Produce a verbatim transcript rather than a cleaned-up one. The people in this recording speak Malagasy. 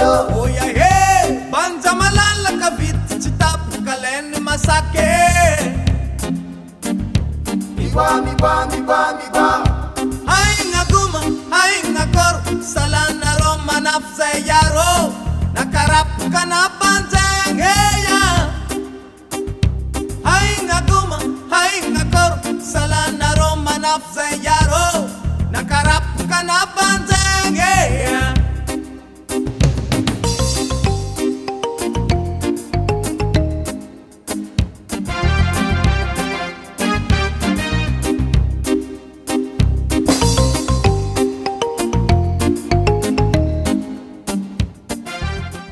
Oya he, banza malala kavit chitapu kaleni masake. Migwa, migwa, migwa, migwa. Hai ngaguma, hai ngakor, salana roma nafse yaro, nakarap kana panjang heya. Hai ngaguma, hai ngakor, salana roma nafse yaro, nakarap kana panjang.